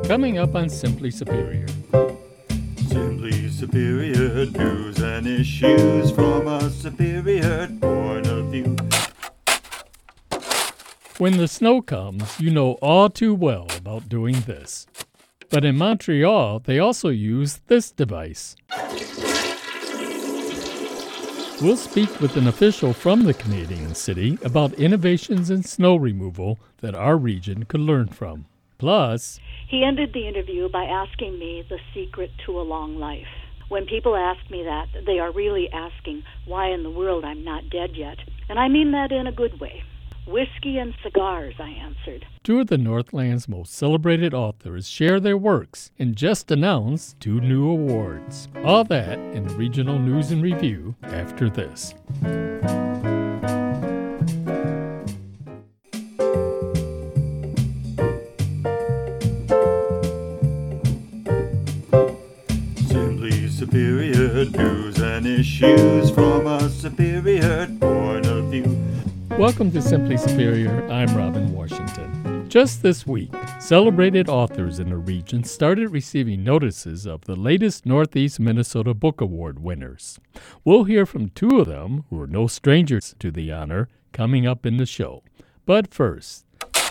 Coming up on Simply Superior. Simply Superior news and issues from a superior point of view. When the snow comes, you know all too well about doing this. But in Montreal, they also use this device. We'll speak with an official from the Canadian city about innovations in snow removal that our region could learn from. Plus, he ended the interview by asking me the secret to a long life. When people ask me that, they are really asking why in the world I'm not dead yet. And I mean that in a good way. Whiskey and cigars, I answered. Two of the Northland's most celebrated authors share their works and just announced 2 new awards. All that in Regional News and Review after this. Simply Superior news and issues from a superior point of view. Welcome to Simply Superior. I'm Robin Washington. Just this week, celebrated authors in the region started receiving notices of the latest Northeast Minnesota Book Award winners. We'll hear from 2 of them, who are no strangers to the honor, coming up in the show. But first,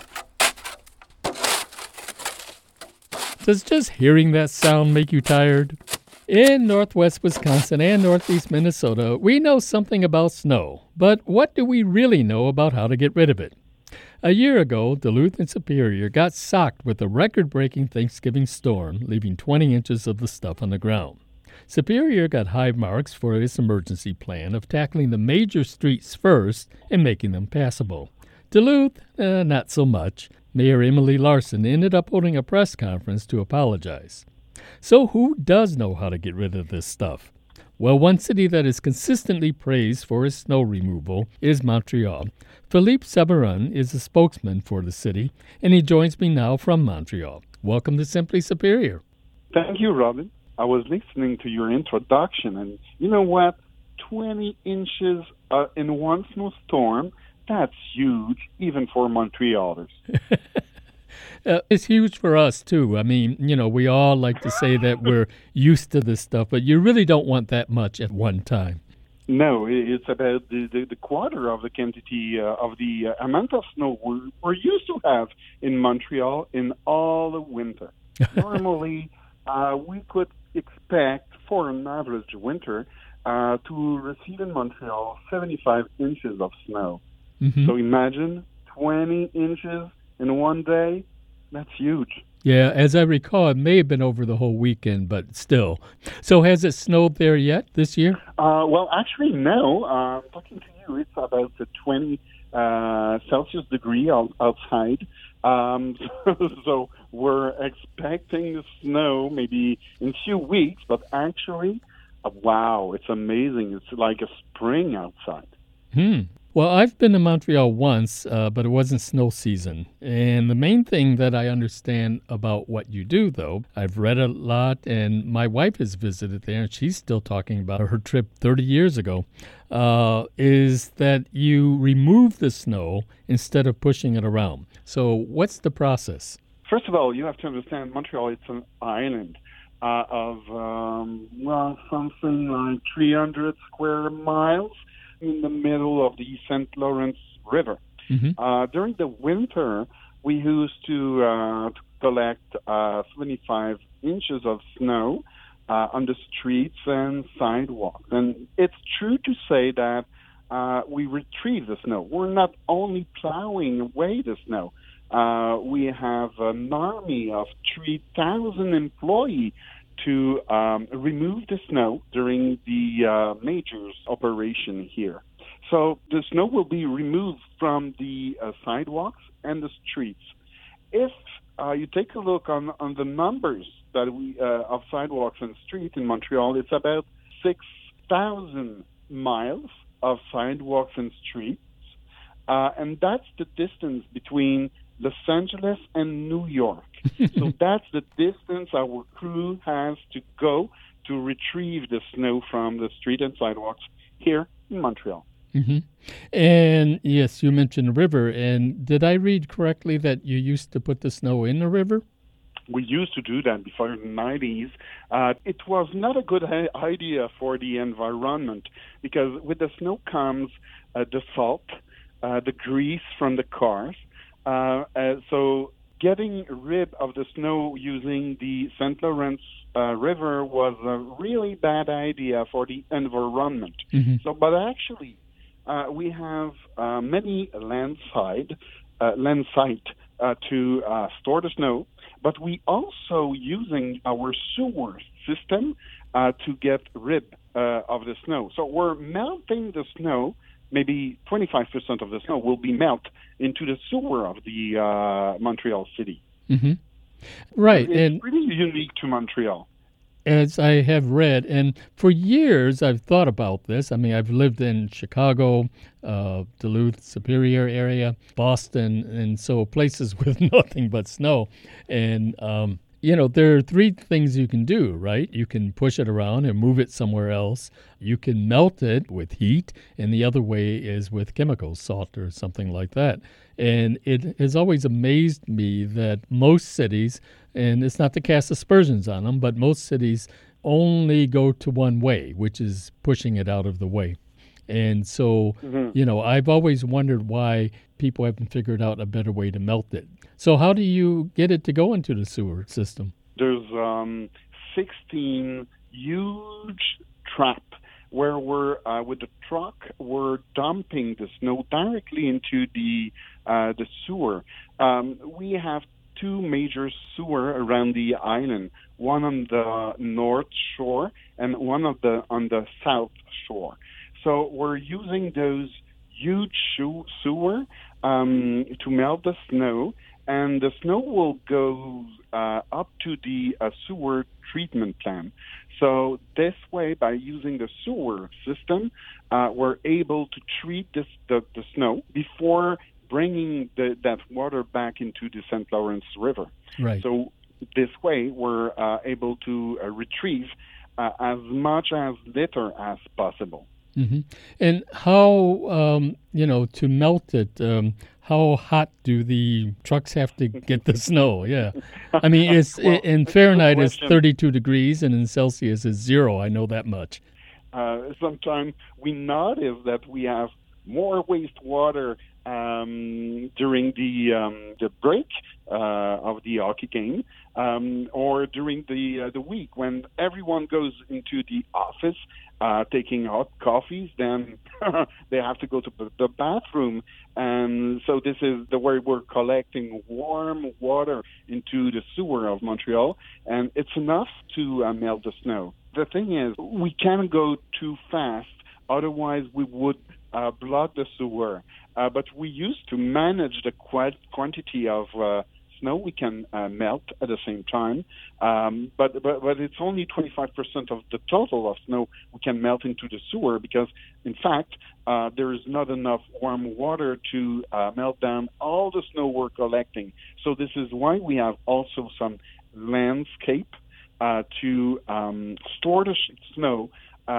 does just hearing that sound make you tired? In northwest Wisconsin and northeast Minnesota, we know something about snow, but what do we really know about how to get rid of it? A year ago, Duluth and Superior got socked with a record-breaking Thanksgiving storm, leaving 20 inches of the stuff on the ground. Superior got high marks for its emergency plan of tackling the major streets first and making them passable. Duluth, not so much. Mayor Emily Larson ended up holding a press conference to apologize. So who does know how to get rid of this stuff? Well, one city that is consistently praised for its snow removal is Montreal. Philippe Severin is a spokesman for the city, and he joins me now from Montreal. Welcome to Simply Superior. Thank you, Robin. I was listening to your introduction, and you know what? 20 inches in one snowstorm, that's huge, even for Montrealers. It's huge for us, too. I mean, we all like to say that we're used to this stuff, but you really don't want that much at one time. No, it's about the quarter of the quantity of the amount of snow we're used to have in Montreal in all the winter. Normally, we could expect for an average winter to receive in Montreal 75 inches of snow. Mm-hmm. So imagine 20 inches in one day. That's huge. Yeah, as I recall, it may have been over the whole weekend, but still. So has it snowed there yet this year? Well, actually, no. Talking to you, it's about 20 Celsius degree outside. So we're expecting the snow maybe in a few weeks, but actually, wow, it's amazing. It's like a spring outside. Well, I've been to Montreal once, but it wasn't snow season. And the main thing that I understand about what you do, though, I've read a lot, and my wife has visited there, and she's still talking about her trip 30 years ago, is that you remove the snow instead of pushing it around. So what's the process? First of all, you have to understand Montreal, it's an island of, something like 300 square miles in the middle of the St. Lawrence River. Mm-hmm. During the winter, we used to collect 75 inches of snow on the streets and sidewalks. And it's true to say that we retrieve the snow. We're not only plowing away the snow. We have an army of 3,000 employees to remove the snow during the major operation here. So the snow will be removed from the sidewalks and the streets. If you take a look on the numbers that we of sidewalks and streets in Montreal, it's about 6,000 miles of sidewalks and streets, and that's the distance between Los Angeles and New York. So that's the distance our crew has to go to retrieve the snow from the street and sidewalks here in Montreal. Mm-hmm. And yes, you mentioned the river. And did I read correctly that you used to put the snow in the river? We used to do that before the 90s. It was not a good idea for the environment because with the snow comes the salt, the grease from the cars. So getting rid of the snow using the St. Lawrence River was a really bad idea for the environment. Mm-hmm. So, but actually, we have many land sites to store the snow, but we also using our sewer system to get rid of the snow. So we're melting the snow. Maybe 25% of the snow will be melted into the sewer of the Montreal city. Mm-hmm. Right. It's really unique to Montreal. As I have read, and for years I've thought about this. I mean, I've lived in Chicago, Duluth, Superior area, Boston, and so places with nothing but snow. And, there are three things you can do, right? You can push it around and move it somewhere else. You can melt it with heat, and the other way is with chemicals, salt or something like that. And it has always amazed me that most cities, and it's not to cast aspersions on them, but most cities only go to one way, which is pushing it out of the way. And so, I've always wondered why people haven't figured out a better way to melt it. So how do you get it to go into the sewer system? There's 16 huge traps where we're with the truck we're dumping the snow directly into the sewer. We have two major sewer around the island, one on the north shore and one on the south shore. So we're using those huge sewer to melt the snow, and the snow will go up to the sewer treatment plant. So this way, by using the sewer system, we're able to treat the snow before bringing that water back into the St. Lawrence River. Right. So this way, we're able to retrieve as much as litter as possible. Mm-hmm. And how, to melt it, how hot do the trucks have to get the snow? Yeah. I mean, in Fahrenheit it's 32 degrees, and in Celsius it's 0. I know that much. Sometimes we notice that we have more wastewater during the break of the hockey game, or during the week when everyone goes into the office taking hot coffees, then they have to go to the bathroom. And so this is the way we're collecting warm water into the sewer of Montreal, and it's enough to melt the snow. The thing is, we can't go too fast, otherwise we would block the sewer. But we used to manage the quantity of snow we can melt at the same time. But it's only 25% of the total of snow we can melt into the sewer because, in fact, there is not enough warm water to melt down all the snow we're collecting. So this is why we have also some landscape to store the snow.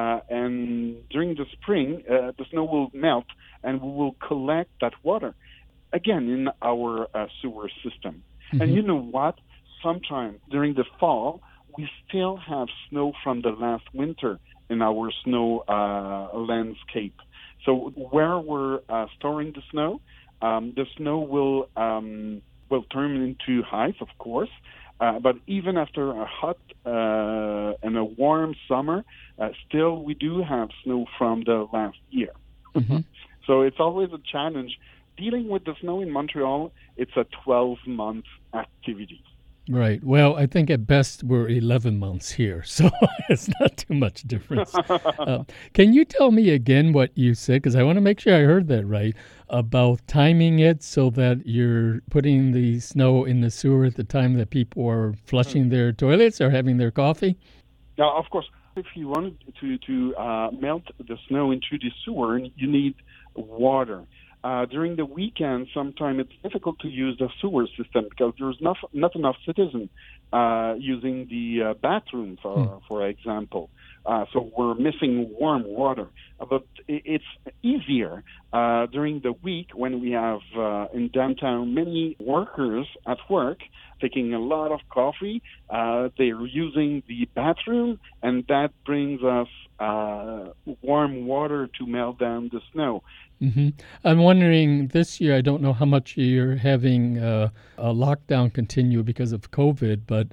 And during the spring, the snow will melt, and we will collect that water again in our sewer system. Mm-hmm. And you know what? Sometimes during the fall, we still have snow from the last winter in our snow landscape. So where we're storing the snow will turn into ice, of course. But even after a hot and a warm summer, still we do have snow from the last year. Mm-hmm. So it's always a challenge. Dealing with the snow in Montreal, it's a 12-month activity. Right. Well, I think at best we're 11 months here, so it's not too much difference. Can you tell me again what you said, because I want to make sure I heard that right, about timing it so that you're putting the snow in the sewer at the time that people are flushing their toilets or having their coffee? Now, of course, if you wanted to melt the snow into the sewer, you need water. During the weekend, sometimes it's difficult to use the sewer system because there's not enough citizens using the bathroom, for example. So we're missing warm water. But it's easier during the week when we have in downtown many workers at work. taking a lot of coffee. They're using the bathroom, and that brings us warm water to melt down the snow. Mm-hmm. I'm wondering this year, I don't know how much you're having a lockdown continue because of COVID, but,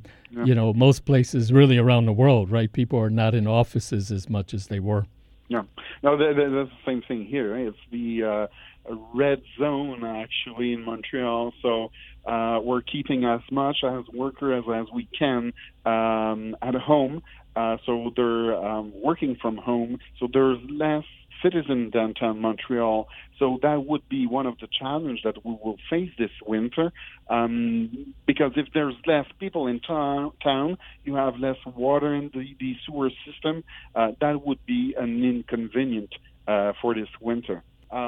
most places really around the world, right? People are not in offices as much as they were. Yeah. No, that's the same thing here. Right? It's the red zone, actually, in Montreal. So we're keeping as much as workers as we can at home. So they're working from home. So there's less citizens downtown Montreal. So that would be one of the challenges that we will face this winter. Because if there's less people in town, you have less water in the sewer system. That would be an inconvenience for this winter.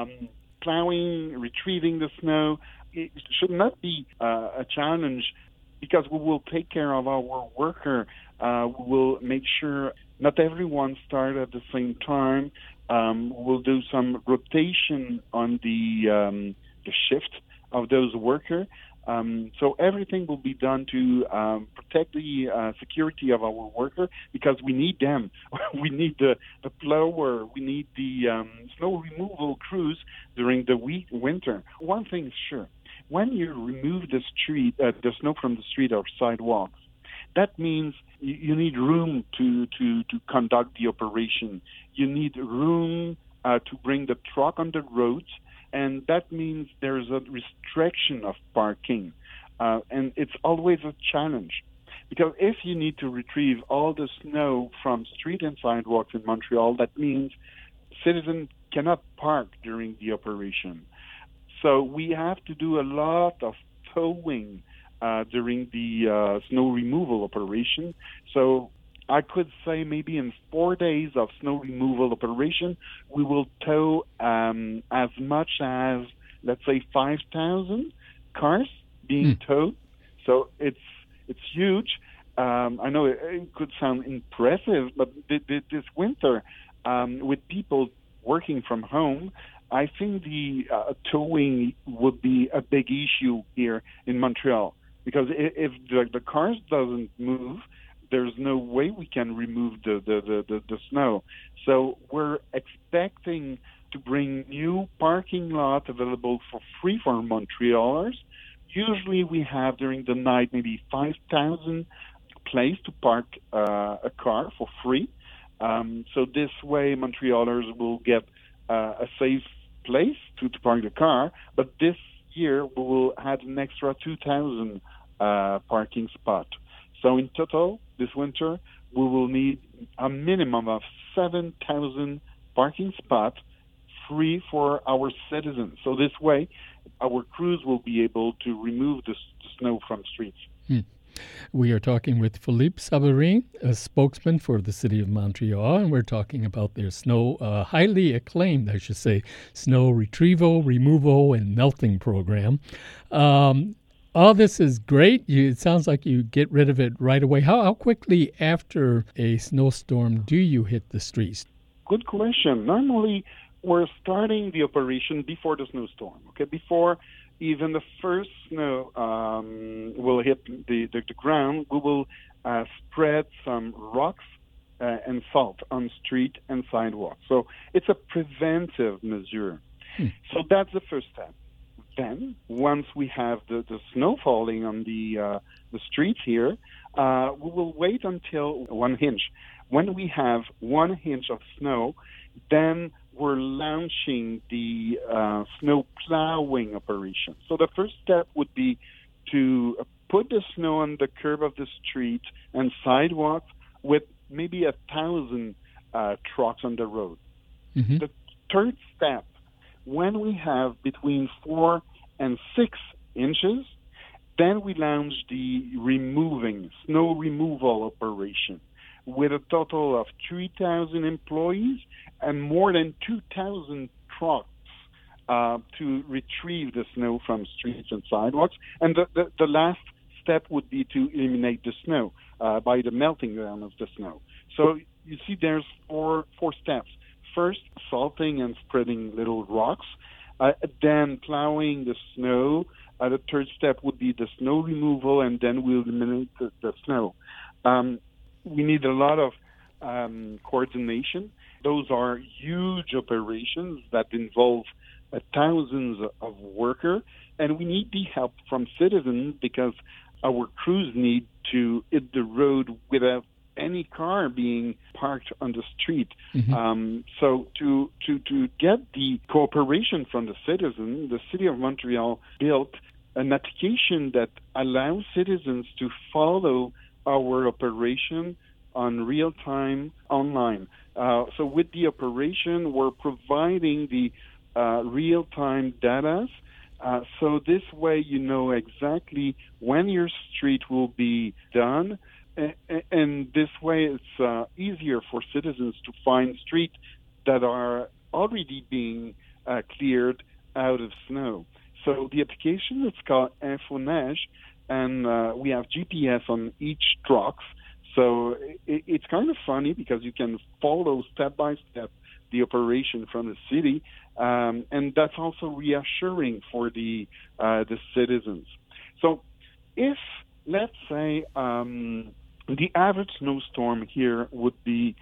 Plowing, retrieving the snow, it should not be a challenge because we will take care of our worker. We will make sure not everyone start at the same time. We'll do some rotation on the shift of those workers. So everything will be done to protect the security of our worker because we need them. We need the plower. We need the snow removal crews during the winter. One thing is sure. When you remove the snow from the street or sidewalks, that means you need room to conduct the operation. You need room to bring the truck on the road, and that means there's a restriction of parking. And it's always a challenge. Because if you need to retrieve all the snow from street and sidewalks in Montreal, that means citizens cannot park during the operation. So we have to do a lot of towing during the snow removal operation. So I could say maybe in 4 days of snow removal operation, we will tow as much as, let's say, 5,000 cars being towed. So it's huge. I know it could sound impressive, but this winter, with people working from home, I think the towing would be a big issue here in Montreal. Because if the cars doesn't move, there's no way we can remove the snow. So we're expecting to bring new parking lots available for free for Montrealers. Usually we have during the night maybe 5,000 places to park a car for free. So this way Montrealers will get a safe place to park the car. But this year we will add an extra 2,000 parking spots. So in total, this winter, we will need a minimum of 7,000 parking spots free for our citizens. So this way, our crews will be able to remove the snow from streets. We are talking with Philippe Sabourin, a spokesman for the City of Montreal, and we're talking about their snow, highly acclaimed, I should say, snow retrieval, removal, and melting program. All this is great. It sounds like you get rid of it right away. How quickly after a snowstorm do you hit the streets? Good question. Normally, we're starting the operation before the snowstorm, okay? Before even the first snow will hit the ground, we will spread some rocks and salt on street and sidewalk. So it's a preventive measure. So that's the first step. Then, once we have the snow falling on the streets here, we will wait until 1 inch. When we have 1 inch of snow, then we're launching the snow plowing operation. So the first step would be to put the snow on the curb of the street and sidewalk with maybe 1,000 trucks on the road. Mm-hmm. The third step, when we have between 4 and 6 inches, then we launch the snow removal operation with a total of 3,000 employees and more than 2,000 trucks to retrieve the snow from streets and sidewalks. And the last step would be to eliminate the snow by the melting down of the snow. So you see there's four steps. First, salting and spreading little rocks, then plowing the snow, The third step would be the snow removal, and then we'll eliminate the snow. We need a lot of coordination. Those are huge operations that involve thousands of workers, and we need the help from citizens because our crews need to hit the road without any car being parked on the street. So to get the cooperation from the citizen, the City of Montreal built an application that allows citizens to follow our operation on real time online. So with the operation, we're providing the real time data. So this way, you know exactly when your street will be done. And this way, it's easier for citizens to find streets that are already being cleared out of snow. So the application is called InfoNeige, and we have GPS on each trucks. So it's kind of funny because you can follow step by step the operation from the city, and that's also reassuring for the citizens. So if, let's say, the average snowstorm here would be,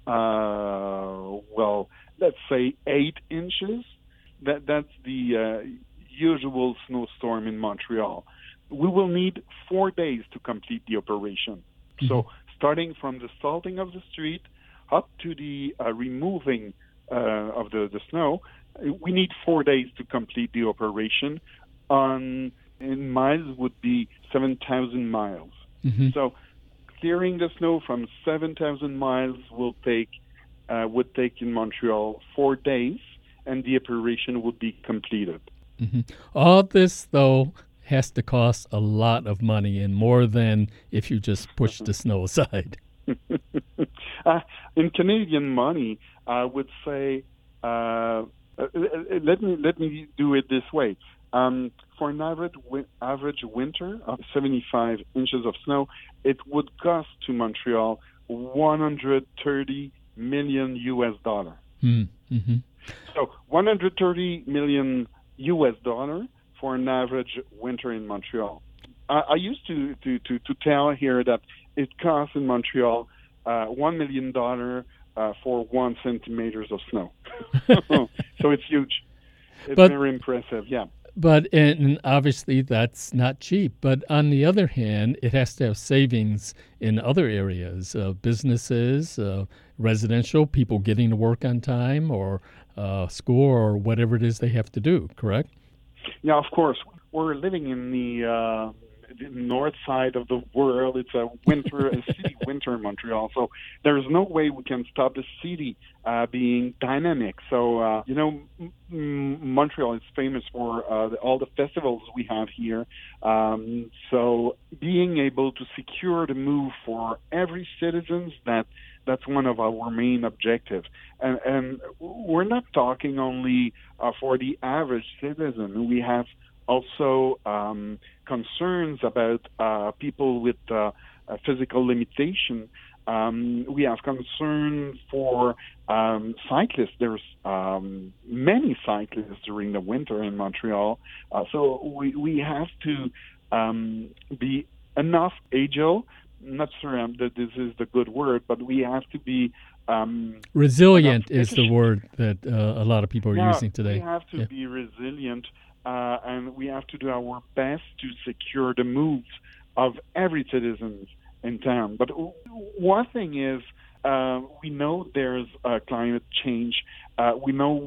let's say 8 inches. That's the usual snowstorm in Montreal. We will need 4 days to complete the operation. So starting from the salting of the street up to the removing of the snow, we need 4 days to complete the operation. In miles would be 7,000 miles. So clearing the snow from 7,000 miles would take in Montreal 4 days, and the operation would be completed. All this, though, has to cost a lot of money, and more than if you just push the snow aside. In Canadian money, I would say, let me do it this way. For an average winter of 75 inches of snow, it would cost to Montreal $130 million US. So $130 million US for an average winter in Montreal. I used to tell here that it costs in Montreal $1 million for 1 centimeters of snow. So it's huge. It's very impressive, yeah. But and obviously that's not cheap. But on the other hand, it has to have savings in other areas, businesses, residential, people getting to work on time, or school, or whatever it is they have to do, correct? Yeah, of course. We're living in the north side of the world. It's a city winter in Montreal. So there's no way we can stop the city being dynamic. So, Montreal is famous for all the festivals we have here. So being able to secure the move for every citizen, that's one of our main objectives. And we're not talking only for the average citizen. We have also concerns about people with physical limitation. We have concern for cyclists. There's many cyclists during the winter in Montreal. So we have to be enough agile. Not sure that this is the good word, but we have to be resilient is the word that a lot of people are using today. We have to be resilient, and we have to do our best to secure the moves of every citizen in town. But one thing is, we know there's climate change. We know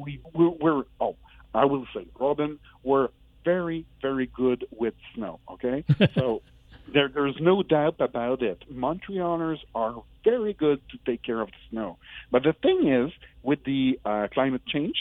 I will say, Robin, we're very, very good with snow, okay? So there's no doubt about it. Montrealers are very good to take care of the snow. But the thing is, with the climate change,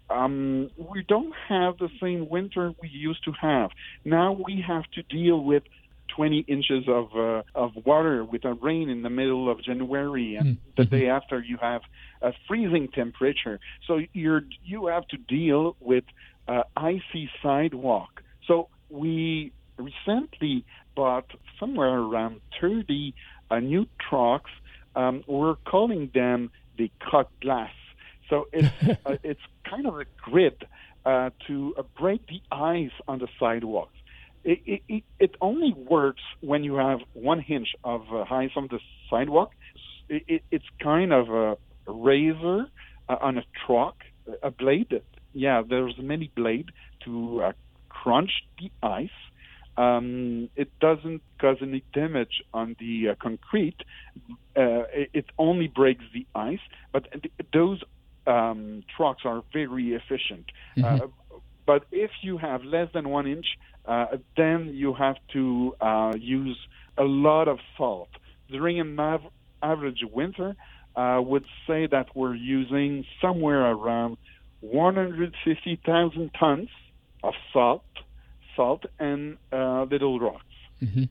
we don't have the same winter we used to have. Now we have to deal with 20 inches of water with a rain in the middle of January, and the day after you have a freezing temperature. So you have to deal with icy sidewalk. So we recently bought somewhere around 30 new trucks. We're calling them the cut glass. So it's kind of a grid to break the ice on the sidewalks. It only works when you have 1 inch of ice on the sidewalk. It's kind of a razor on a truck, a blade. Yeah, there's many blade to crunch the ice. It doesn't cause any damage on the concrete. It only breaks the ice, but those trucks are very efficient. Mm-hmm. But if you have less than 1 inch, then you have to use a lot of salt. During an average winter, I would say that we're using somewhere around 150,000 tons of salt and little rocks. Mm-hmm.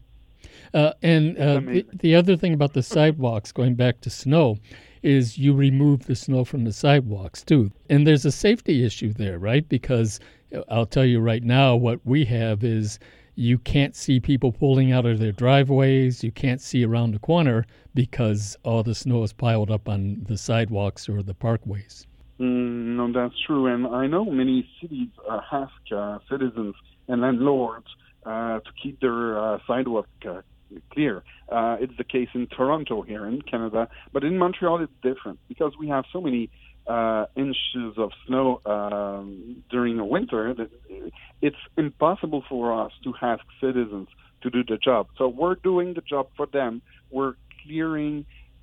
The other thing about the sidewalks, going back to snow, is you remove the snow from the sidewalks too. And there's a safety issue there, right? Because I'll tell you right now, what we have is you can't see people pulling out of their driveways. You can't see around the corner because all the snow is piled up on the sidewalks or the parkways. No, that's true. And I know many cities ask citizens and landlords to keep their sidewalk clear. It's the case in Toronto here in Canada, but in Montreal it's different because we have so many inches of snow during the winter that it's impossible for us to ask citizens to do the job. So we're doing the job for them. We're clearing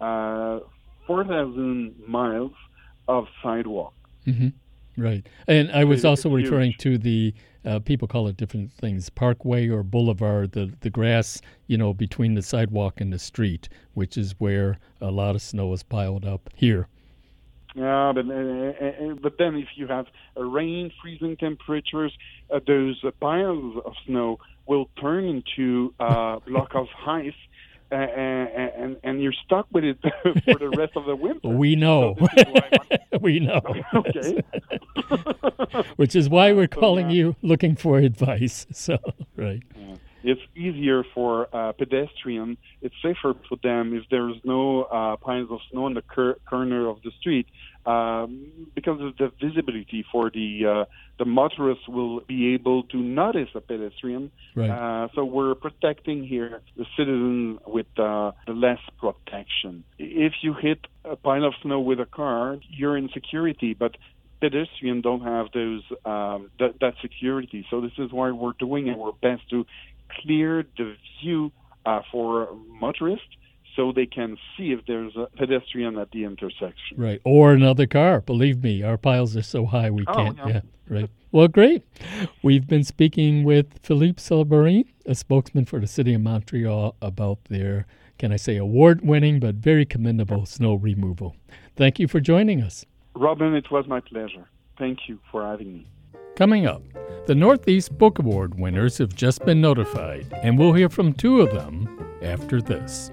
4,000 miles of sidewalk. Mm-hmm. Right. And I was also referring to the, people call it different things, parkway or boulevard, the grass, between the sidewalk and the street, which is where a lot of snow is piled up here. Yeah, but then if you have rain, freezing temperatures, those piles of snow will turn into a block of ice, and you're stuck with it for the rest of the winter. We know. So we know. Okay. Which is why we're calling you, looking for advice. So, right. It's easier for pedestrians. It's safer for them if there's no piles of snow in the corner of the street, because of the visibility for the motorists will be able to notice a pedestrian. Right. So we're protecting here the citizen with the less protection. If you hit a pile of snow with a car, you're in security, but pedestrians don't have those that security. So this is why we're doing our best to clear the view for motorists so they can see if there's a pedestrian at the intersection. Right, or another car. Believe me, our piles are so high we can't. Yeah, right. Well, great. We've been speaking with Philippe Cellebrine, a spokesman for the City of Montreal, about their, can I say, award-winning but very commendable snow removal. Thank you for joining us. Robin, it was my pleasure. Thank you for having me. Coming up, the Northeast Book Award winners have just been notified, and we'll hear from two of them after this.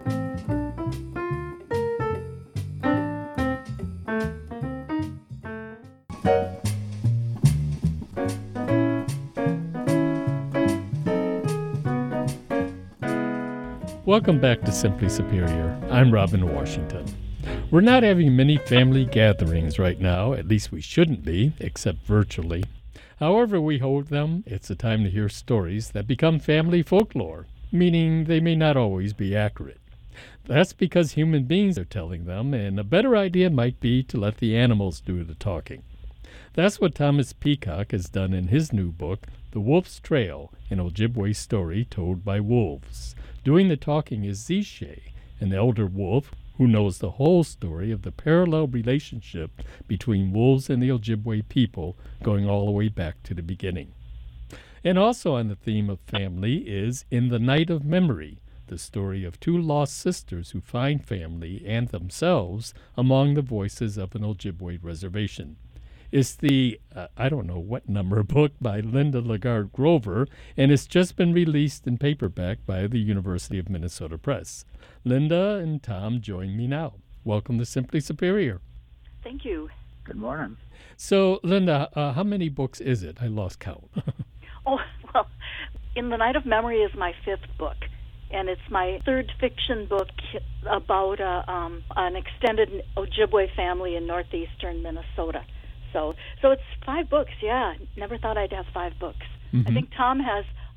Welcome back to Simply Superior. I'm Robin Washington. We're not having many family gatherings right now, at least we shouldn't be, except virtually. However we hold them, it's a time to hear stories that become family folklore, meaning they may not always be accurate. That's because human beings are telling them, and a better idea might be to let the animals do the talking. That's what Thomas Peacock has done in his new book, The Wolf's Trail, an Ojibwe story told by wolves. Doing the talking is Zishe, an elder wolf who knows the whole story of the parallel relationship between wolves and the Ojibwe people going all the way back to the beginning. And also on the theme of family is In the Night of Memory, the story of two lost sisters who find family and themselves among the voices of an Ojibwe reservation. It's the, I don't know what number book by Linda Lagarde Grover, and it's just been released in paperback by the University of Minnesota Press. Linda and Tom join me now. Welcome to Simply Superior. Thank you. Good morning. So, Linda, how many books is it? I lost count. Oh, well, In the Night of Memory is my fifth book, and it's my third fiction book about an extended Ojibwe family in northeastern Minnesota. So it's 5 books, yeah. Never thought I'd have 5 books. Mm-hmm. I think Tom has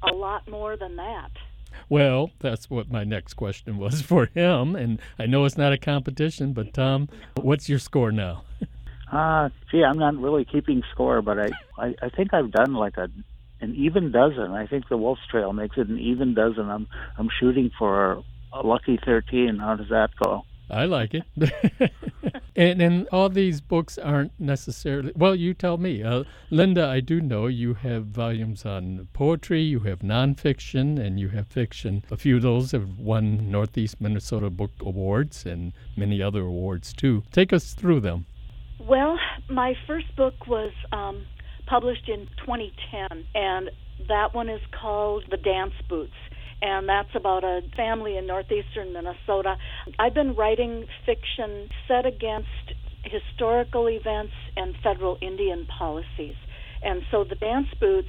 a lot more than that. Well, that's what my next question was for him, and I know it's not a competition, but Tom, what's your score now? Gee, I'm not really keeping score, but I think I've done like an even dozen. I think the Wolf's Trail makes it an even dozen. I'm shooting for a lucky 13. How does that go? I like it. And all these books aren't necessarily, well, you tell me. Linda, I do know you have volumes on poetry, you have nonfiction, and you have fiction. A few of those have won Northeast Minnesota Book Awards and many other awards, too. Take us through them. Well, my first book was published in 2010, and that one is called The Dance Boots. And that's about a family in northeastern Minnesota. I've been writing fiction set against historical events and federal Indian policies. And so the Dance Boots,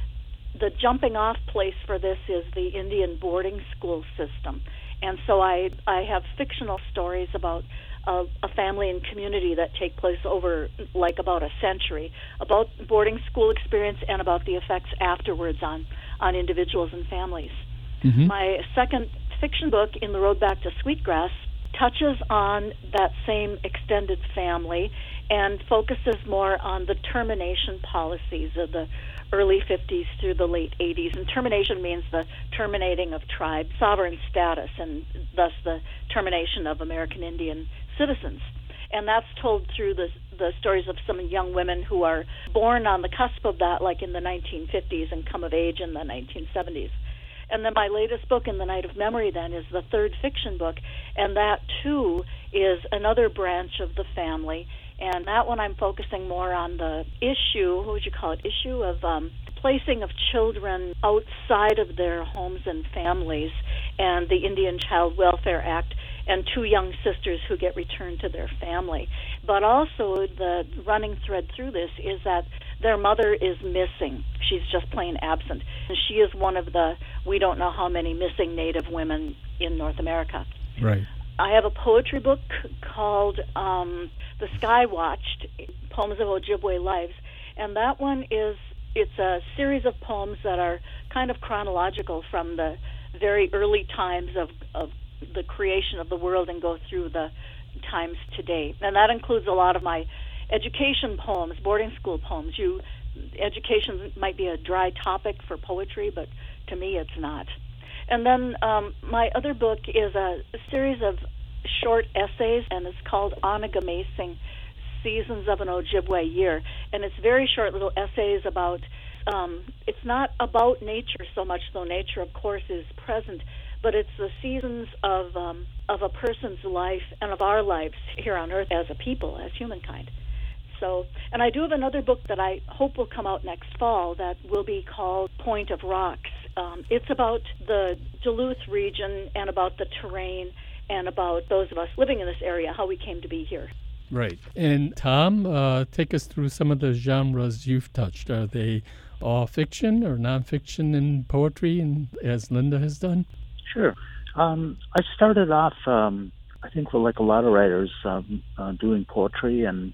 the jumping off place for this is the Indian boarding school system. And so I have fictional stories about a family and community that take place over like about a century, about boarding school experience and about the effects afterwards on individuals and families. Mm-hmm. My second fiction book, In the Road Back to Sweetgrass, touches on that same extended family and focuses more on the termination policies of the early 50s through the late 80s. And termination means the terminating of tribe sovereign status and thus the termination of American Indian citizens. And that's told through the stories of some young women who are born on the cusp of that, like in the 1950s, and come of age in the 1970s. And then my latest book, In the Night of Memory, then, is the third fiction book, and that, too, is another branch of the family. And that one I'm focusing more on the issue, what would you call it, issue of placing of children outside of their homes and families, and the Indian Child Welfare Act, and two young sisters who get returned to their family. But also the running thread through this is that their mother is missing. She's just plain absent. And she is one of the, we don't know how many missing Native women in North America. Right. I have a poetry book called The Sky Watched, Poems of Ojibwe Lives. And that one it's a series of poems that are kind of chronological from the very early times of the creation of the world and go through the times today. And that includes a lot of my education poems, boarding school poems. Education might be a dry topic for poetry, but to me it's not. And then my other book is a series of short essays, and it's called Onigamacing, Seasons of an Ojibwe Year. And it's very short little essays about, it's not about nature so much, though nature, of course, is present, but it's the seasons of a person's life and of our lives here on Earth as a people, as humankind. So, and I do have another book that I hope will come out next fall that will be called Point of Rocks. It's about the Duluth region and about the terrain and about those of us living in this area, how we came to be here. Right. And Tom, take us through some of the genres you've touched. Are they all fiction or nonfiction in poetry, and as Linda has done? Sure. I started off, I think, like a lot of writers, doing poetry, and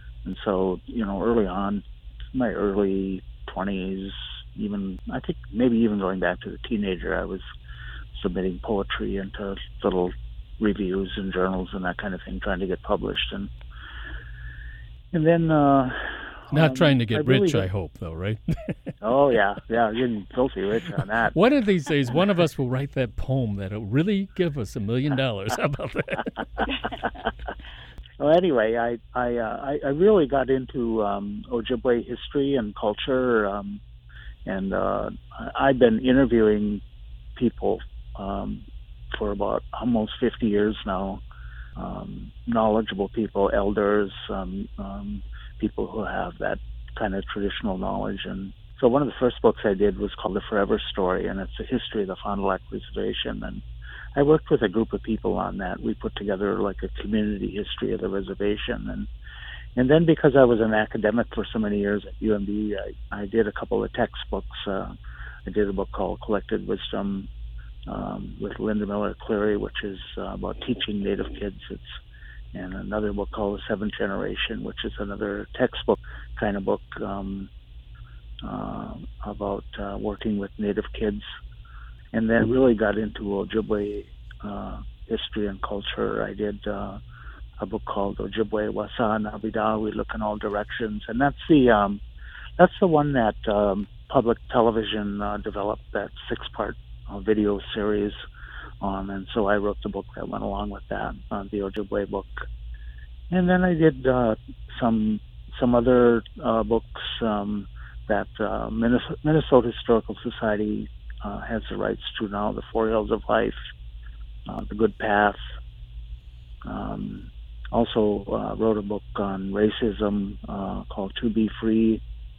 so, early on, my early 20s, even, I think maybe even going back to the teenager, I was submitting poetry into little reviews and journals and that kind of thing, trying to get published. And then... Not trying to get rich, I hope, though, right? Oh, yeah, getting filthy rich on that. One of these days, one of us will write that poem that'll really give us $1 million. How about that? Well, anyway, I really got into Ojibwe history and culture, and I've been interviewing people for about almost 50 years now, knowledgeable people, elders, people who have that kind of traditional knowledge. And so one of the first books I did was called The Forever Story, and it's a history of the Fond du Lac Reservation. And I worked with a group of people on that. We put together like a community history of the reservation. And then because I was an academic for so many years at UMB, I did a couple of textbooks. I did a book called Collected Wisdom with Linda Miller Cleary, which is about teaching Native kids. And another book called The Seventh Generation, which is another textbook kind of book about working with Native kids, and then really got into Ojibwe history and culture. I did a book called Ojibwe Wasa Nabida. We Look in All Directions, and that's the one that public television developed, that 6-part video series on, and so I wrote the book that went along with that, the Ojibwe book. And then I did some other books that Minnesota Historical Society has the rights to now, The Four Hills of Life, The Good Path. Also wrote a book on racism called To Be Free.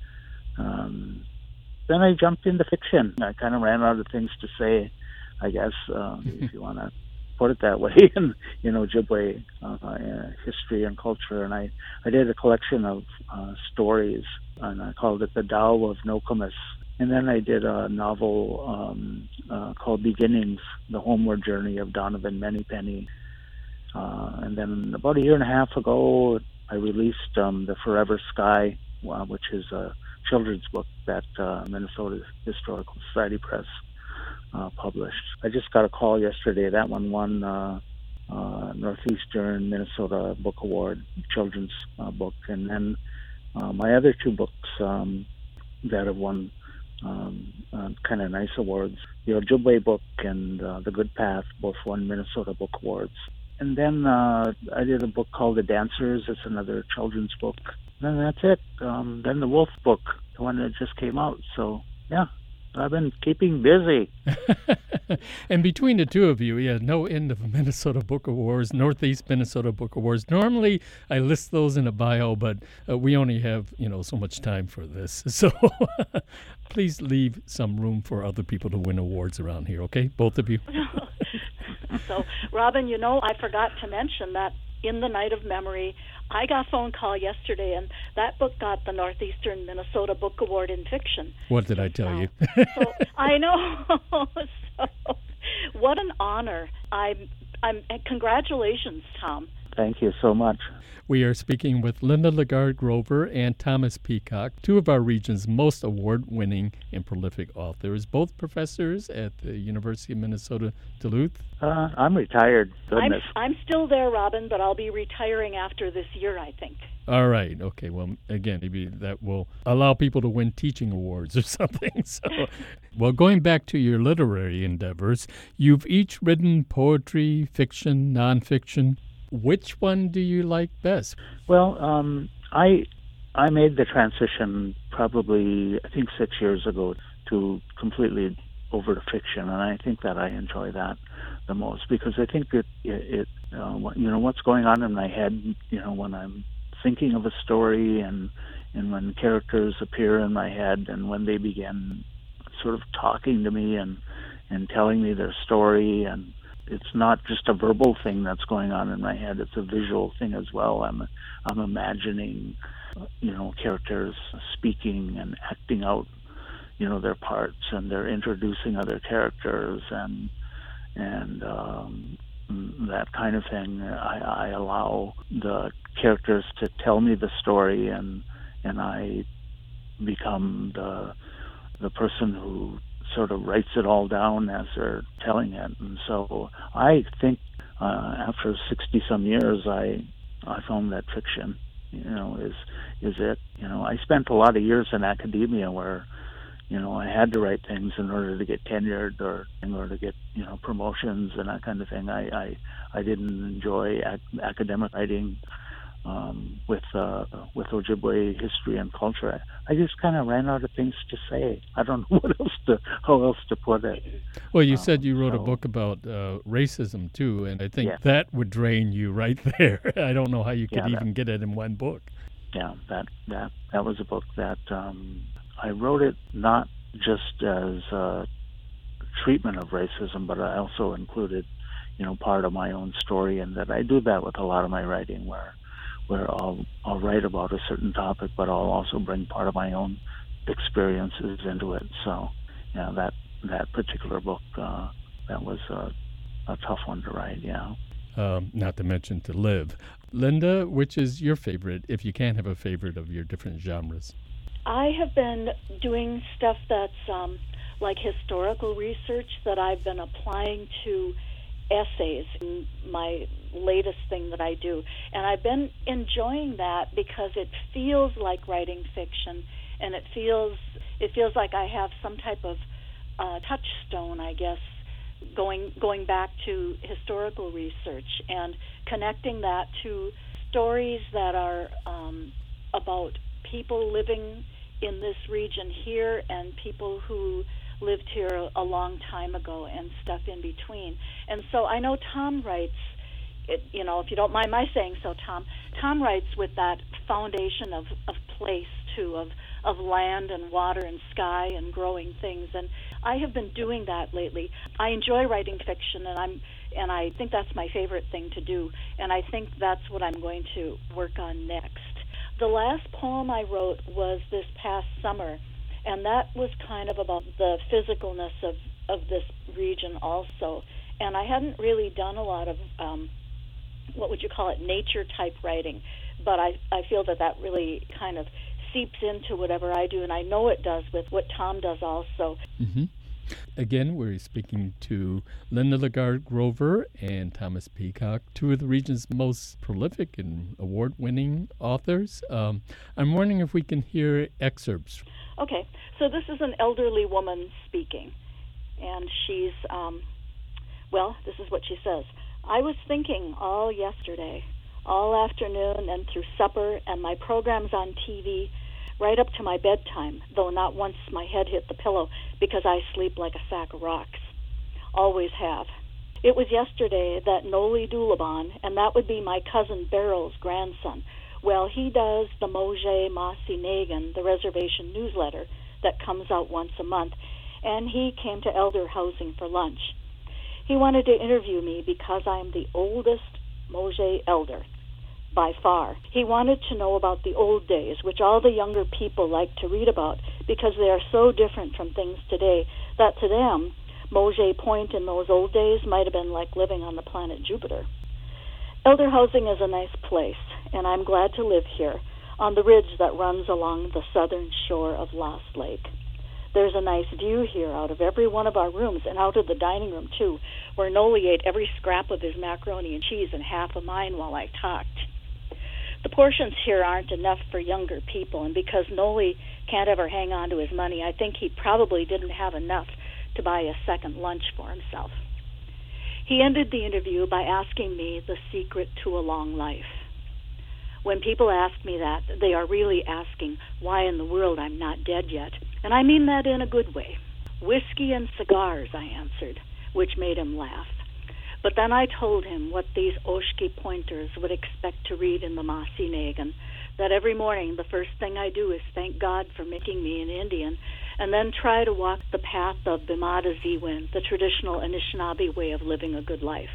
Then I jumped into fiction. I kind of ran out of things to say, I guess, if you want to put it that way, in Ojibwe history and culture. And I did a collection of stories, and I called it The Tao of Nokomis. And then I did a novel called Beginnings, The Homeward Journey of Donovan Manypenny. And then about a year and a half ago, I released The Forever Sky, which is a children's book that Minnesota Historical Society Press published. I just got a call yesterday. That one won Northeastern Minnesota Book Award, children's book. And then my other 2 books that have won kind of nice awards, the Ojibwe book and The Good Path, both won Minnesota Book Awards. And then I did a book called The Dancers. It's another children's book. And that's it. Then the Wolf book, the one that just came out. So, yeah, I've been keeping busy. And between the two of you, no end of Minnesota Book Awards, Northeast Minnesota Book Awards. Normally, I list those in a bio, but we only have, so much time for this. So please leave some room for other people to win awards around here, okay? Both of you. So, Robin, I forgot to mention that in the Night of Memory, I got a phone call yesterday, and that book got the Northeastern Minnesota Book Award in fiction. What did I tell you? So I know. So, what an honor! Congratulations, Tom. Thank you so much. We are speaking with Linda LaGarde Grover and Thomas Peacock, 2 of our region's most award-winning and prolific authors, both professors at the University of Minnesota Duluth. I'm retired. Goodness. I'm still there, Robin, but I'll be retiring after this year, I think. All right. Okay. Well, again, maybe that will allow people to win teaching awards or something. So, well, going back to your literary endeavors, you've each written poetry, fiction, nonfiction. Which one do you like best? Well, I made the transition probably, I think, 6 years ago to completely over to fiction, and I think that I enjoy that the most because I think that it what's going on in my head, when I'm thinking of a story and when characters appear in my head and when they begin sort of talking to me and telling me their story, and it's not just a verbal thing that's going on in my head, it's a visual thing as well. I'm imagining characters speaking and acting out their parts, and they're introducing other characters and that kind of thing. I allow the characters to tell me the story, and I become the person who sort of writes it all down as they're telling it. And so I think after 60 some years, I found that fiction is it. I spent a lot of years in academia where I had to write things in order to get tenured or in order to get promotions and that kind of thing. I didn't enjoy academic writing with Ojibwe history and culture. I just kind of ran out of things to say. I don't know how else to put it. Well, you said you wrote a book about racism too, and I think that would drain you right there. I don't know how you could even get it in one book. Yeah, that was a book that I wrote it not just as a treatment of racism, but I also included, part of my own story, and that I do that with a lot of my writing, where I'll write about a certain topic, but I'll also bring part of my own experiences into it. So, that particular book, that was a tough one to write. Yeah. Not to mention to live. Linda, which is your favorite, if you can have a favorite of your different genres? I have been doing stuff that's like historical research that I've been applying to essays in my latest thing that I do. And I've been enjoying that because it feels like writing fiction, and it feels like I have some type of touchstone, I guess, going back to historical research and connecting that to stories that are about people living in this region here and people who lived here a long time ago and stuff in between. And so I know Tom writes, if you don't mind my saying so, Tom writes with that foundation of place too, of land and water and sky and growing things. And I have been doing that lately. I enjoy writing fiction, and I think that's my favorite thing to do, and I think that's what I'm going to work on next. The last poem I wrote was this past summer, and that was kind of about the physicalness of this region also. And I hadn't really done a lot of, what would you call it, nature-type writing, but I feel that really kind of seeps into whatever I do, and I know it does with what Tom does also. Mm-hmm. Again, we're speaking to Linda LaGarde Grover and Thomas Peacock, two of the region's most prolific and award-winning authors. I'm wondering if we can hear excerpts. Okay, so this is an elderly woman speaking, and she's, this is what she says. I was thinking all yesterday, all afternoon and through supper and my programs on TV, right up to my bedtime, though not once my head hit the pillow because I sleep like a sack of rocks. Always have. It was yesterday that Noli Dulaban, and that would be my cousin Beryl's grandson. Well, he does the Moje Masi Nagan, the reservation newsletter that comes out once a month, and he came to Elder Housing for lunch. He wanted to interview me because I am the oldest Moje elder, by far. He wanted to know about the old days, which all the younger people like to read about because they are so different from things today that to them, Moje Point in those old days might have been like living on the planet Jupiter. Elder Housing is a nice place, and I'm glad to live here on the ridge that runs along the southern shore of Lost Lake. There's a nice view here out of every one of our rooms and out of the dining room, too, where Noli ate every scrap of his macaroni and cheese and half of mine while I talked. The portions here aren't enough for younger people, and because Noli can't ever hang on to his money, I think he probably didn't have enough to buy a second lunch for himself. He ended the interview by asking me the secret to a long life. When people ask me that, they are really asking why in the world I'm not dead yet, and I mean that in a good way. Whiskey and cigars, I answered, which made him laugh. But then I told him what these Oshki pointers would expect to read in the Masi Nagan, that every morning the first thing I do is thank God for making me an Indian, and then try to walk the path of Bimada Ziwin, the traditional Anishinaabe way of living a good life.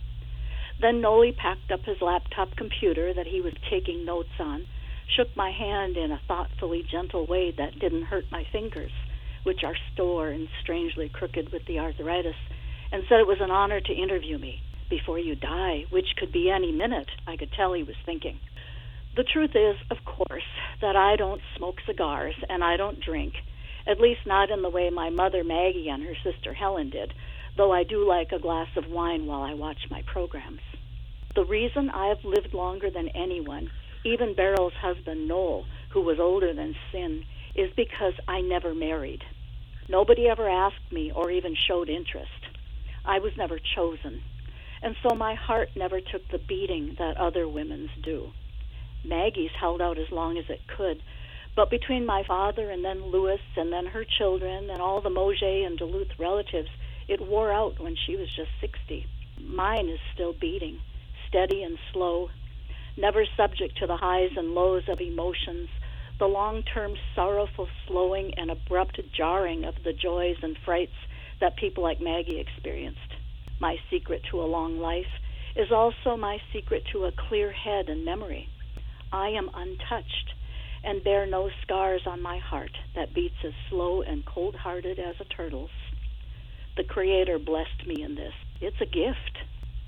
Then Noli packed up his laptop computer that he was taking notes on, shook my hand in a thoughtfully gentle way that didn't hurt my fingers, which are sore and strangely crooked with the arthritis, and said it was an honor to interview me before you die, which could be any minute, I could tell he was thinking. The truth is, of course, that I don't smoke cigars and I don't drink, at least not in the way my mother Maggie and her sister Helen did, though I do like a glass of wine while I watch my programs. The reason I've lived longer than anyone, even Beryl's husband Noel, who was older than Sin, is because I never married. Nobody ever asked me or even showed interest. I was never chosen, and so my heart never took the beating that other women's do. Maggie's held out as long as it could, but between my father and then Louis and then her children and all the Moje and Duluth relatives, it wore out when she was just 60. Mine is still beating, steady and slow, never subject to the highs and lows of emotions, the long-term sorrowful slowing and abrupt jarring of the joys and frights that people like Maggie experienced. My secret to a long life is also my secret to a clear head and memory. I am untouched and bear no scars on my heart that beats as slow and cold-hearted as a turtle's. The Creator blessed me in this. It's a gift.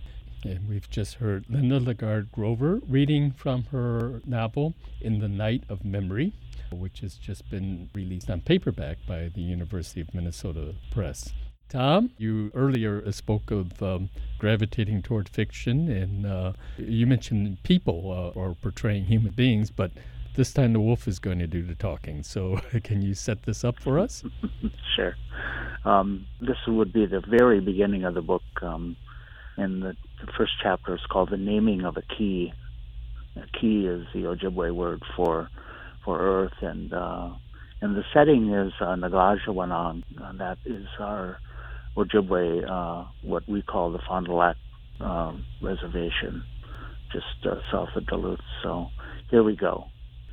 And we've just heard Linda LaGarde Grover reading from her novel, In the Night of Memory, which has just been released on paperback by the University of Minnesota Press. Tom, you earlier spoke of gravitating toward fiction, and you mentioned people or portraying human beings, but this time the wolf is going to do the talking. So can you set this up for us? Sure. This would be the very beginning of the book. And the first chapter is called The Naming of a Key. A key is the Ojibwe word for earth, and the setting is Nagajawanong. That is our Ojibwe, what we call the Fond du Lac Reservation, just south of Duluth. So here we go.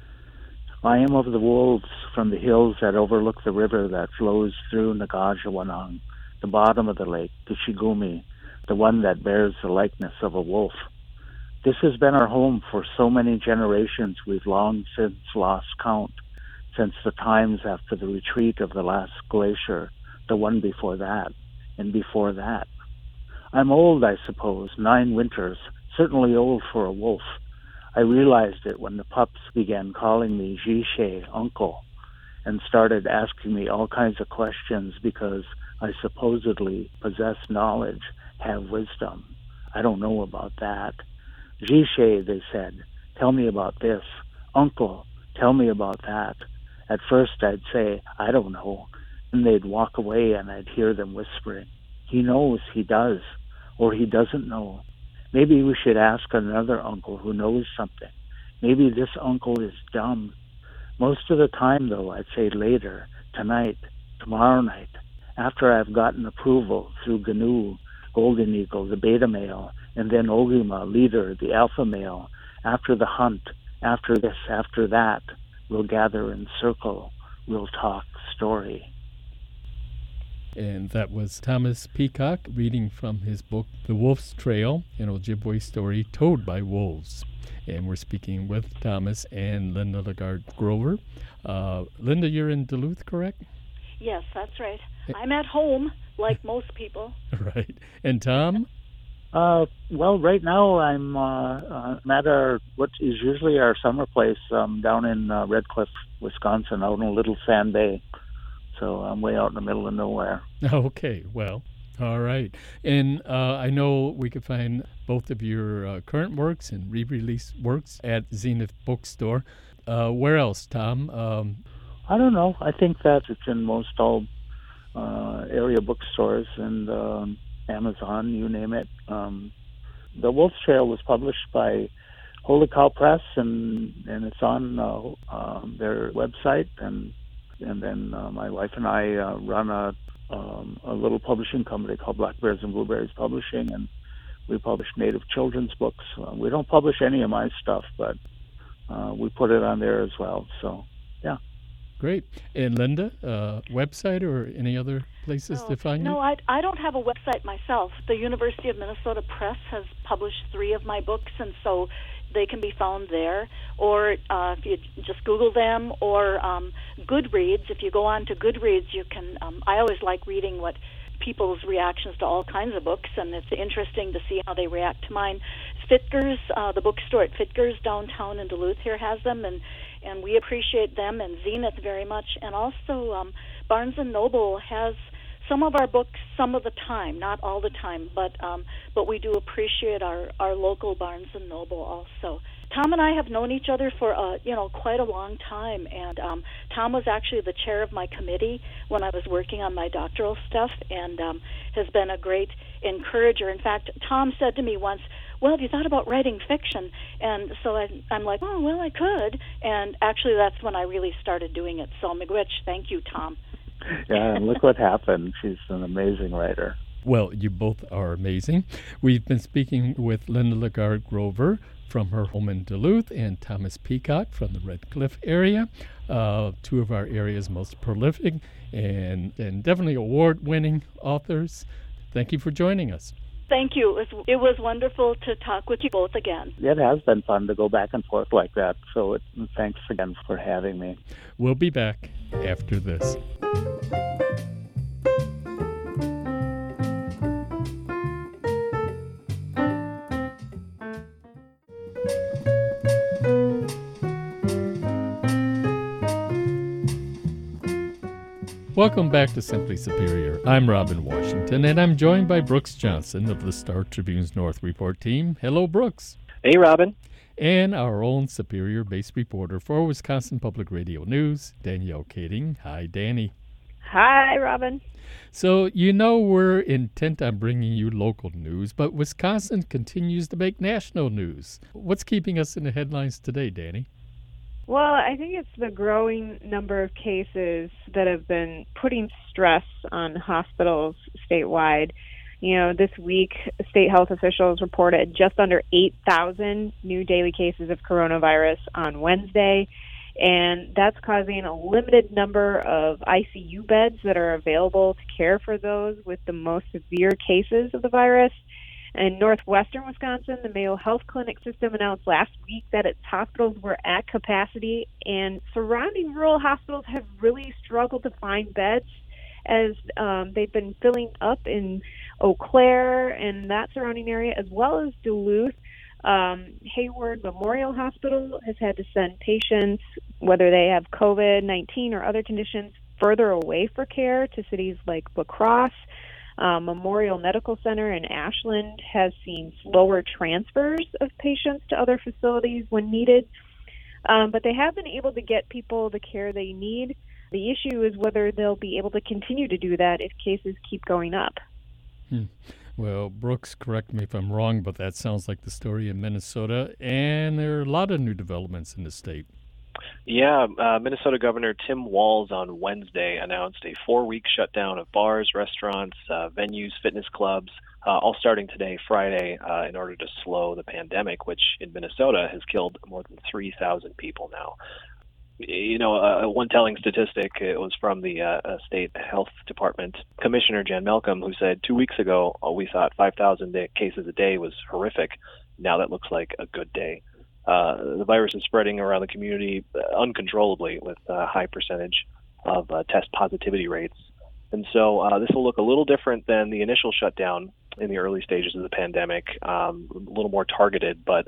I am of the wolves from the hills that overlook the river that flows through Nagajawanong, the bottom of the lake, the Shigumi, the one that bears the likeness of a wolf. This has been our home for so many generations we've long since lost count, since the times after the retreat of the last glacier, the one before that, and before that. I'm old, I suppose, 9 winters, certainly old for a wolf. I realized it when the pups began calling me Jishe, uncle, and started asking me all kinds of questions because I supposedly possess knowledge, have wisdom. I don't know about that. Jishe, they said, tell me about this. Uncle, tell me about that. At first I'd say, I don't know. And they'd walk away and I'd hear them whispering, he knows, he does, or he doesn't know. Maybe we should ask another uncle who knows something. Maybe this uncle is dumb. Most of the time, though, I'd say later, tonight, tomorrow night, after I've gotten approval through GNU, Golden Eagle, the beta male, and then Ogima, leader, the alpha male. After the hunt, after this, after that, we'll gather in circle, we'll talk story. And that was Thomas Peacock reading from his book, The Wolf's Trail, an Ojibwe story told by wolves. And we're speaking with Thomas and Linda LaGarde Grover. Linda, you're in Duluth, correct? Yes, that's right. I'm at home, like most people. Right. And Tom? Well, right now I'm at what is usually our summer place down in Red Cliff, Wisconsin, out in Little Sand Bay. So I'm way out in the middle of nowhere. Okay, well, all right. And I know we could find both of your current works and re-release works at Zenith Bookstore. Where else, Tom? I don't know. I think that it's in most all area bookstores and Amazon, you name it. The Wolf's Trail was published by Holy Cow Press, and it's on their website, and then my wife and I run a little publishing company called Black Bears and Blueberries Publishing, and we publish Native children's books. We don't publish any of my stuff, but we put it on there as well. So, yeah. Great. And Linda, website or any other places to find you? No, I don't have a website myself. The University of Minnesota Press has published 3 of my books, and so they can be found there. Or if you just Google them, or Goodreads. If you go on to Goodreads, you can. I always like reading what people's reactions to all kinds of books, and it's interesting to see how they react to mine. Fitkers, the bookstore at Fitkers downtown in Duluth here has them, and we appreciate them, and Zenith very much. And also Barnes & Noble has some of our books some of the time, not all the time, but we do appreciate our local Barnes & Noble also. Tom and I have known each other for quite a long time, and Tom was actually the chair of my committee when I was working on my doctoral stuff, and has been a great encourager. In fact, Tom said to me once, well, have you thought about writing fiction? And so I'm like, oh, well, I could. And actually, that's when I really started doing it. So, Miigwech, thank you, Tom. Yeah, and look what happened. She's an amazing writer. Well, you both are amazing. We've been speaking with Linda LaGarde Grover from her home in Duluth and Thomas Peacock from the Red Cliff area, 2 of our area's most prolific and definitely award-winning authors. Thank you for joining us. Thank you. It was wonderful to talk with you both again. It has been fun to go back and forth like that, so thanks again for having me. We'll be back after this. Welcome back to Simply Superior. I'm Robin Washington, and I'm joined by Brooks Johnson of the Star Tribune's North Report team. Hello, Brooks. Hey, Robin. And our own Superior-based reporter for Wisconsin Public Radio News, Danielle Kading. Hi, Danny. Hi, Robin. So, you know we're intent on bringing you local news, but Wisconsin continues to make national news. What's keeping us in the headlines today, Danny? Well, I think it's the growing number of cases that have been putting stress on hospitals statewide. You know, this week, state health officials reported just under 8,000 new daily cases of coronavirus on Wednesday, and that's causing a limited number of ICU beds that are available to care for those with the most severe cases of the virus. In northwestern Wisconsin, the Mayo Health Clinic system announced last week that its hospitals were at capacity, and surrounding rural hospitals have really struggled to find beds as they've been filling up in Eau Claire and that surrounding area, as well as Duluth. Hayward Memorial Hospital has had to send patients, whether they have COVID-19 or other conditions, further away for care to cities like La Crosse. Memorial Medical Center in Ashland has seen slower transfers of patients to other facilities when needed, but they have been able to get people the care they need. The issue is whether they'll be able to continue to do that if cases keep going up. Well, Brooks, correct me if I'm wrong, but that sounds like the story in Minnesota, and there are a lot of new developments in the state. Yeah, Minnesota Governor Tim Walz on Wednesday announced a 4-week shutdown of bars, restaurants, venues, fitness clubs, all starting today, Friday, in order to slow the pandemic, which in Minnesota has killed more than 3,000 people now. You know, one telling statistic, it was from the state health department commissioner, Jan Malcolm, who said 2 weeks ago, we thought 5,000 cases a day was horrific. Now that looks like a good day. The virus is spreading around the community uncontrollably with a high percentage of test positivity rates. And so this will look a little different than the initial shutdown in the early stages of the pandemic, a little more targeted, but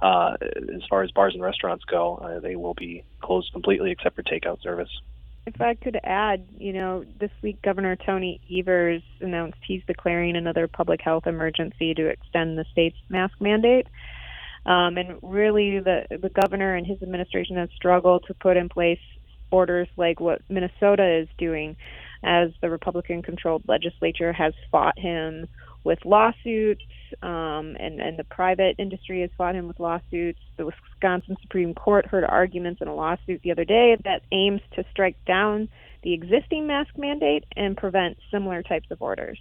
as far as bars and restaurants go, they will be closed completely except for takeout service. If I could add, you know, this week Governor Tony Evers announced he's declaring another public health emergency to extend the state's mask mandate. And really the governor and his administration have struggled to put in place orders like what Minnesota is doing, as the Republican-controlled legislature has fought him with lawsuits, and the private industry has fought him with lawsuits. The Wisconsin Supreme Court heard arguments in a lawsuit the other day that aims to strike down the existing mask mandate and prevent similar types of orders.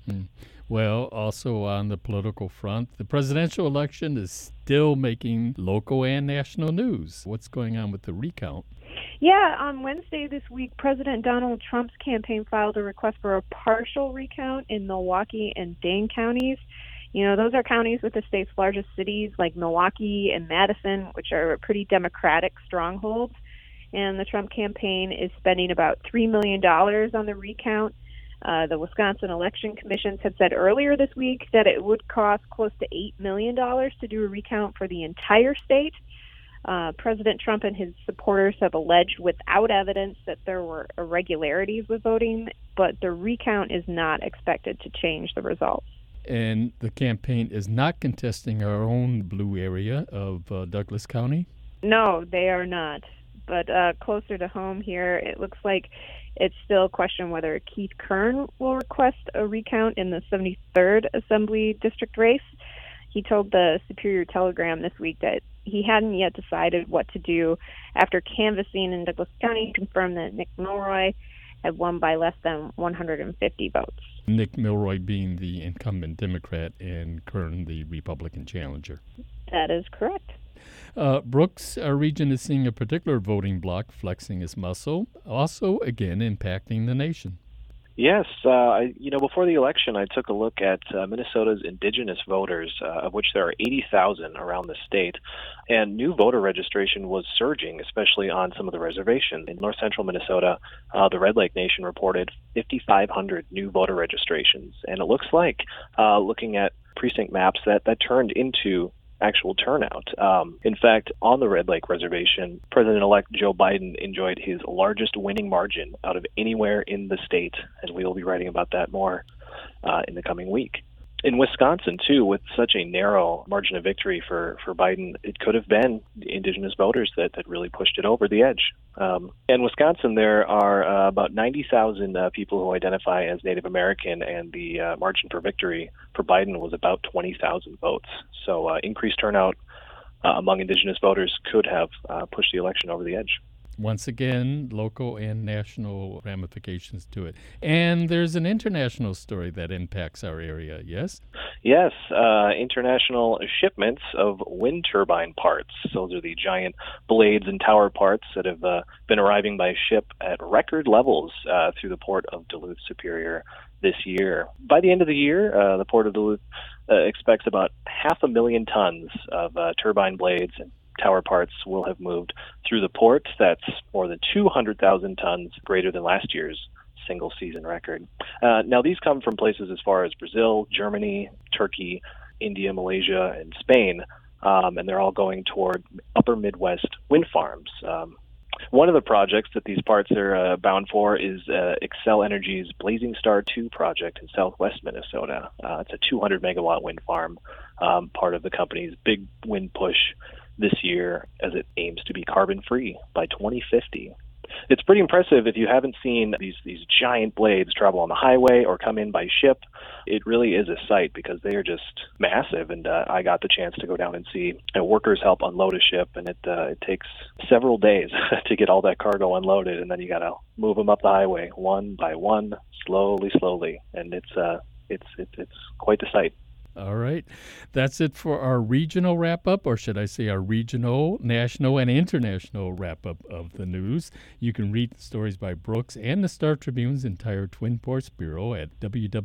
Well, also on the political front, the presidential election is still making local and national news. What's going on with the recount? Yeah, on Wednesday this week, President Donald Trump's campaign filed a request for a partial recount in Milwaukee and Dane counties. You know, those are counties with the state's largest cities like Milwaukee and Madison, which are pretty Democratic strongholds. And the Trump campaign is spending about $3 million on the recount. The Wisconsin Election Commission had said earlier this week that it would cost close to $8 million to do a recount for the entire state. President Trump and his supporters have alleged without evidence that there were irregularities with voting, but the recount is not expected to change the results. And the campaign is not contesting our own blue area of Douglas County? No, they are not. But closer to home here, it looks like it's still a question whether Keith Kern will request a recount in the 73rd Assembly District race. He told the Superior Telegram this week that he hadn't yet decided what to do after canvassing in Douglas County confirmed that Nick Milroy had won by less than 150 votes. Nick Milroy being the incumbent Democrat and Kern the Republican challenger. That is correct. Brooks, our region is seeing a particular voting bloc flexing its muscle, also again impacting the nation. Yes, before the election, I took a look at Minnesota's indigenous voters, of which there are 80,000 around the state, and new voter registration was surging, especially on some of the reservations. In north central Minnesota, the Red Lake Nation reported 5,500 new voter registrations, and it looks like, looking at precinct maps, that turned into actual turnout. In fact, on the Red Lake Reservation, President-elect Joe Biden enjoyed his largest winning margin out of anywhere in the state, and we will be writing about that more in the coming week. In Wisconsin, too, with such a narrow margin of victory for Biden, it could have been the indigenous voters that really pushed it over the edge. In Wisconsin, there are about 90,000 people who identify as Native American, and the margin for victory for Biden was about 20,000 votes. So increased turnout among indigenous voters could have pushed the election over the edge. Once again, local and national ramifications to it. And there's an international story that impacts our area, yes? Yes, international shipments of wind turbine parts. Those are the giant blades and tower parts that have been arriving by ship at record levels through the port of Duluth Superior this year. By the end of the year, the port of Duluth expects about 500,000 tons of turbine blades and tower parts will have moved through the port. That's more than 200,000 tons greater than last year's single season record. Now, these come from places as far as Brazil, Germany, Turkey, India, Malaysia, and Spain, and they're all going toward upper Midwest wind farms. One of the projects that these parts are bound for is Xcel Energy's Blazing Star 2 project in southwest Minnesota. It's a 200 megawatt wind farm, part of the company's big wind push this year as it aims to be carbon-free by 2050. It's pretty impressive if you haven't seen these giant blades travel on the highway or come in by ship. It really is a sight because they are just massive, and I got the chance to go down and see workers help unload a ship, and it takes several days to get all that cargo unloaded, and then you got to move them up the highway one by one, slowly, and it's quite the sight. All right. That's it for our regional wrap-up, or should I say our regional, national, and international wrap-up of the news. You can read the stories by Brooks and the Star Tribune's entire Twin Ports Bureau at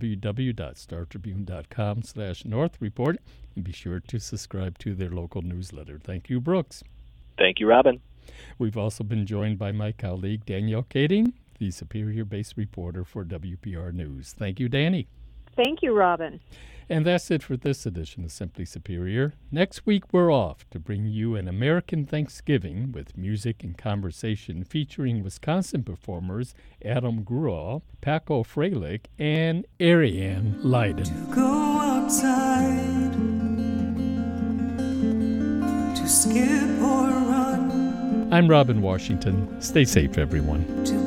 www.startribune.com/North Report, and be sure to subscribe to their local newsletter. Thank you, Brooks. Thank you, Robin. We've also been joined by my colleague, Danielle Kading, the Superior-based reporter for WPR News. Thank you, Danny. Thank you, Robin. And that's it for this edition of Simply Superior. Next week, we're off to bring you an American Thanksgiving with music and conversation featuring Wisconsin performers Adam Gruhl, Paco Freilich, and Ariane Leiden. To go outside, to skip or run. I'm Robin Washington. Stay safe, everyone.